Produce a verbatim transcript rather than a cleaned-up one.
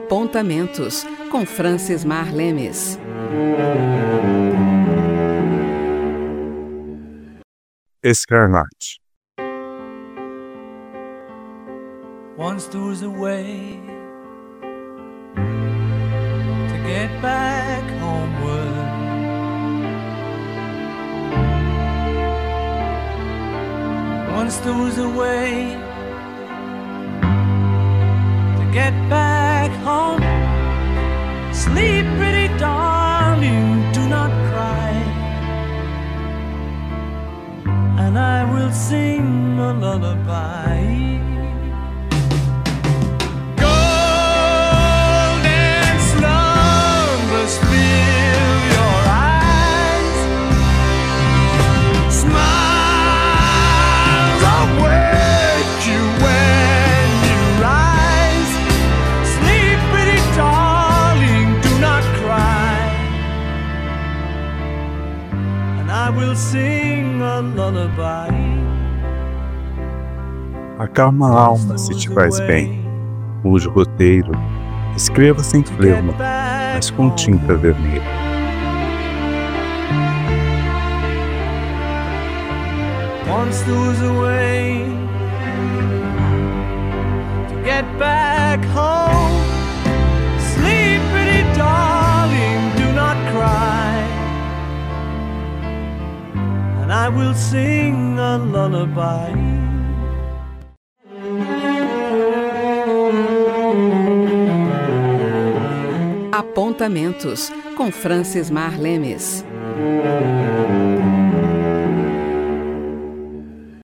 Apontamentos, com Francis Mar Lemes. Escarlate. Once there was a way to get back homeward. Once there was a way to get back home. Sleep, pretty darling, do not cry, and I will sing a lullaby. Sing a lullaby. Acalma a alma se te faz bem. Mude o roteiro. Escreva sem fleuma, mas com tinta vermelha. Once there was a way to get back home. Sleep, pretty darling, do not cry, and I will sing a lullaby. Apontamentos, com Francis Mar Lemes.